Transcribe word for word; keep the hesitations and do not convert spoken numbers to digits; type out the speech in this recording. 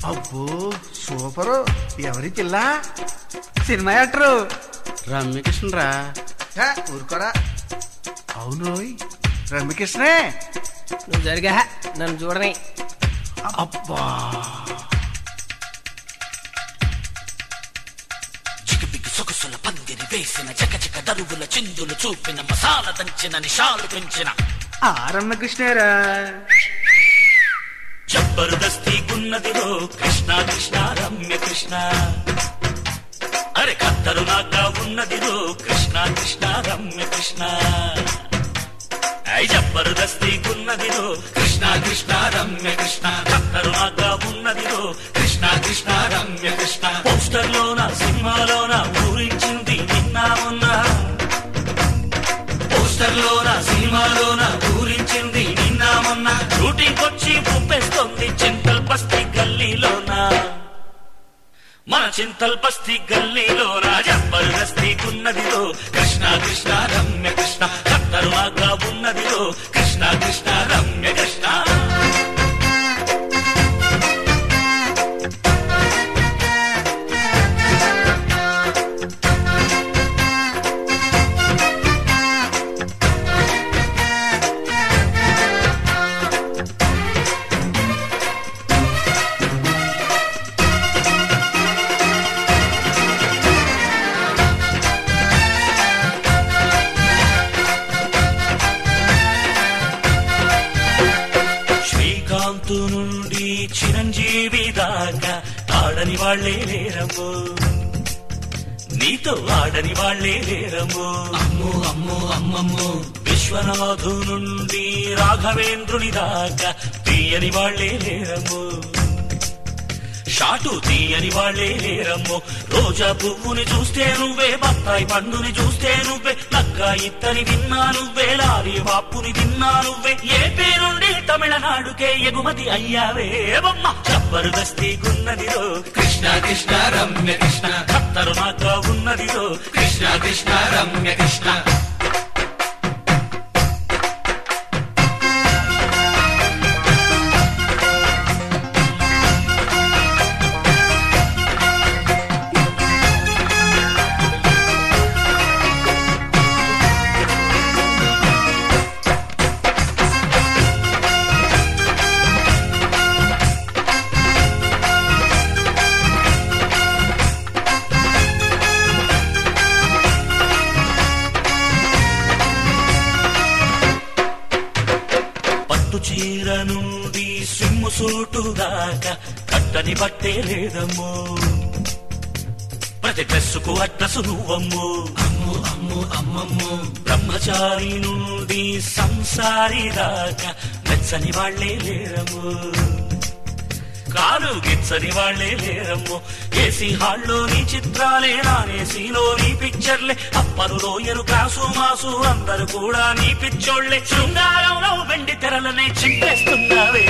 అబ్బో సూపరు. ఎవరి పిల్ల? సినిమా యాక్టరు రమ్యకృష్ణ రా. ఊరుకోరా. అవును రోయ్, రమ్యకృష్ణే. నువ్వు జరిగా నన్ను చూడని. అబ్బా చికిపికి సొగసుల పందిరి వేసిన చకచక దరువుల చిందులు చూపిన మసాల దంచిన నిషాలు పెంచిన ఆ రమ్యకృష్ణేరా. జబర్దస్తి గున్నదిరో కృష్ణ కృష్ణ రమ్య కృష్ణ. అరే కత్తరు నాగా ఉన్నదిరో కృష్ణ కృష్ణ రమ్య కృష్ణ. ఐ జబర్దస్తి గున్నదిరో కృష్ణ కృష్ణ రమ్య కృష్ణ. కత్తరు నాగా ఉన్నదిరో కృష్ణ కృష్ణ రమ్య కృష్ణ. పోస్టర్ లోన సినిమాలోన ఊరించింది నిన్నా ఉన్నా. పోస్టర్ లోన సినిమాలోన ఊరించింది నిన్నా మొన్న. షూటింగ్ వచ్చి ఊపేస్తోంది చింతల్ బస్తీ గల్లీలోన. మన చింతల్ బస్తీ గల్లీలోన జబర్దస్తి ఉన్నదిలో కృష్ణ కృష్ణ రమ్య కృష్ణ. కత్తరు నాగా ఉన్నదిలో కృష్ణ కృష్ణ రమ్య కృష్ణ. నుండి చిరంజీవి దాకా ఆడని వాళ్లే లేరమ్మో. నీతో ఆడని వాళ్లే లేరమ్మో. అమ్మో అమ్మో అమ్మమ్మో. విశ్వనాథు నుండి రాఘవేంద్రుని దాకా తీయని వాళ్లే లేరమ్మో. షాటు తీయని వాళ్లే లేరమ్మో. రోజా పువ్వుని చూస్తే నువ్వే, బత్తాయి పండుని చూస్తే నువ్వే, లక్క ఇత్తని విన్నా నువ్వే, లారీ వాపుని తిన్నా నువ్వే. ఏపీ నుండి తమిళనాడుకే ఎగుమతి అయ్యావే బొమ్మ. జబర్దస్తి గున్నదిరో కృష్ణ కృష్ణ రమ్య కృష్ణ. ఖత్తరు నాగా ఉన్నదిరో కృష్ణ కృష్ణ రమ్య కృష్ణ. చీర నుండి సిమ్ము సూటు దాకా కట్టని బట్టే లేదమ్మో. ప్రతి డ్రెస్సుకు అడ్రసు నువ్వమ్మో. అమ్మో అమ్మో అమ్మమ్మో. బ్రహ్మచారి నుండి సంసారి దాకా మెచ్చని వాళ్లే లేరమ్మో. కాలు గిచ్చని వాళ్లే లేరమ్మో. ఏసీ హాల్లో నీ చిత్రాలే, నానేసీలో నీ పిక్చర్లే. అప్పరు లోయరు కాసు మాసు అందరు కూడా నీ పిచ్చోళ్లే. శృంగారంలో వెండి తెరలనే చింపేస్తున్నావే